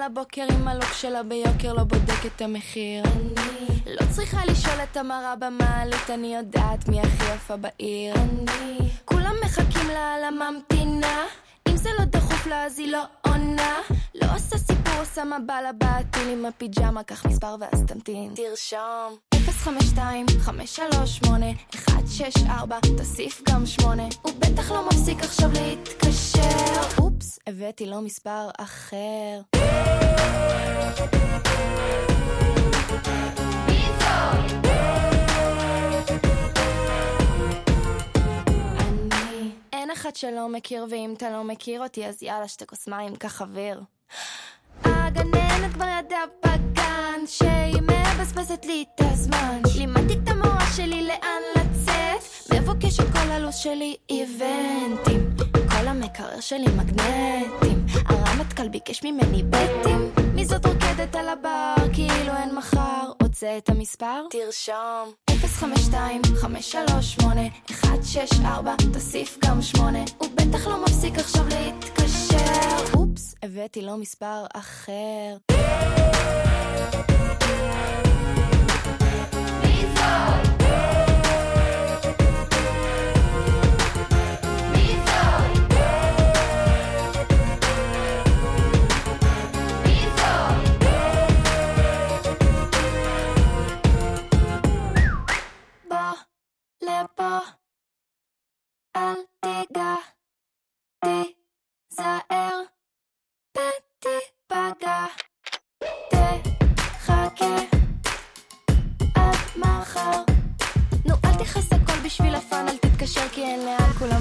הבוקר עם הלוק שלה ביוקר, לא בודק את המחיר. אני לא צריכה לשאול את המראה במעלית, אני יודעת מי הכי יפה בעיר. אני כולם מחכים לה על הממתינה, אם זה לא דחוף לה אז היא לא עונה. לא עושה סיפור, עושה מבא לבעתיל עם הפיג'מה, קח מספר ואז תמתין. תרשום 052-538-164, תוסיף גם 8. הוא בטח לא מפסיק עכשיו להתקשר. אופס, הבאתי לו מספר אחר. אני אין אחד שלא מכיר, ואם אתה לא מכיר אותי אז יאללה שתי כוס מים כחבר. הגננת כבר ידעה בגן שהיא מבזבזת לי את הזמן. לימדתי את המורה שלי לאן לצאת, מבוקשת כל הלו"ז שלי איבנטים, כל המקרר שלי מגנטים, הרמטכ"ל ביקש ממני בטים. מי זאת רוקדת על הבר כאילו אין מחר, רוצה את המספר? תרשום 052-538-164, תוסיף גם 8. הוא בטח לא מפסיק עכשיו להתקשר. אופס, הבאתי לו מספר אחר. מי זאת? לפה, אל תיגע, תיזהר, תיפגע, תחכה עד מחר. נו אל תכעס הכל בשביל הפן, אל תתקשר כי אין לאן, כולם